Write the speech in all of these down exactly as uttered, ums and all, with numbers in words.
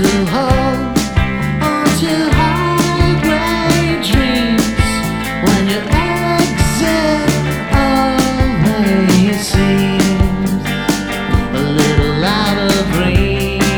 to hold on to high grade dreams when your exit always seems a little out of reach.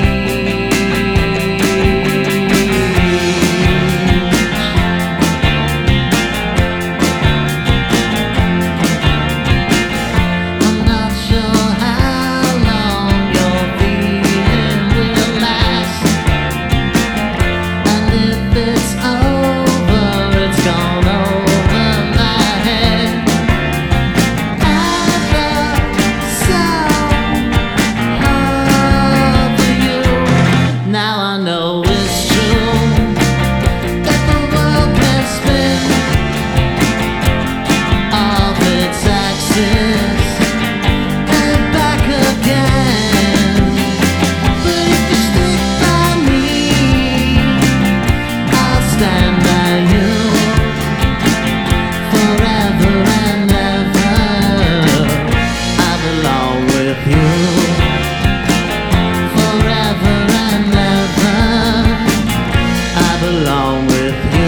I'm not sure how long your feeling will last, and if it's over, it's gone over my head. Ever so hard for you. Now I know it's true that the world can spin off its axis and back again. But if you stick by me, I'll stand by you forever and ever. I belong with you forever and ever. I belong with you.